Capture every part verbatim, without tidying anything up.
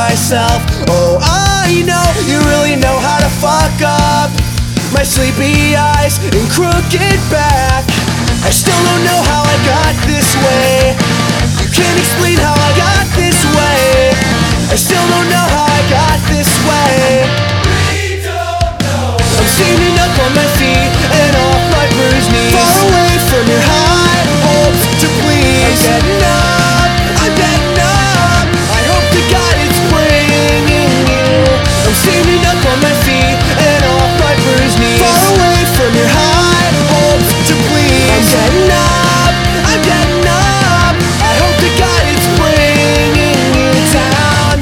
myself. Oh, I know you really know how to fuck up my sleepy eyes and crooked back. I still don't know how I got this way. You can't explain how I got this way. I still don't know how I got this way. We don't know. I'm standing up on my feet and off my bruised knees, far away from your high hopes to please. I'm getting up, I'm getting up. I hope to God it's bringing you. I'm standing up on my feet and off my bruised knees, far away from your high hopes to please. I'm getting up, I'm getting up. I hope to God it's bringing you down.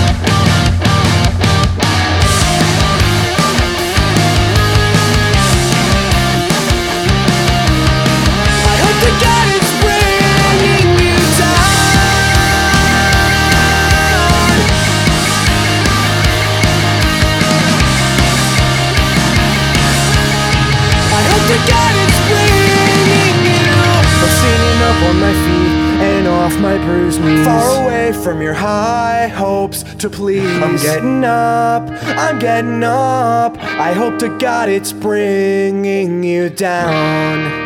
I hope to God it's bringing you down. I hope to God it's bringing you. I'm standing up on my feet and off my bruised knees, far away from your high hopes to please. I'm getting up, I'm getting up. I hope to God it's bringing you down.